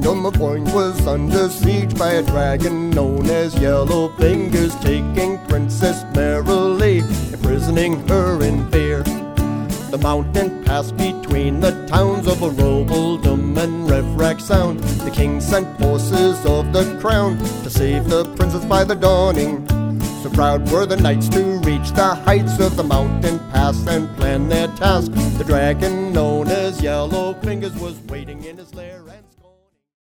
Point was under siege by a dragon known as Yellow Fingers, taking Princess Merrily, imprisoning her in fear. The mountain passed between the towns of Roboldom and Revrak Sound. The king sent forces of the crown to save the princess by the dawning. So proud were the knights to reach the heights of the mountain pass and plan their task. The dragon known as Yellow Fingers was waiting in his lair and